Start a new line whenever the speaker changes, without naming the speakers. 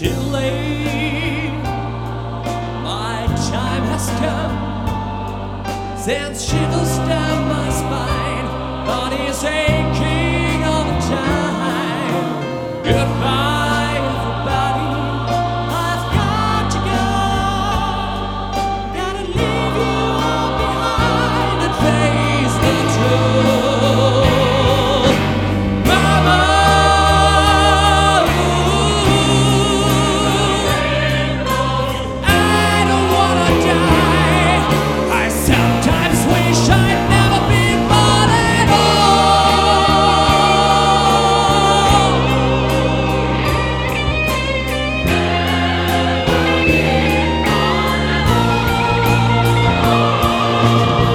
too late. My time has come, sends shivers down my spine.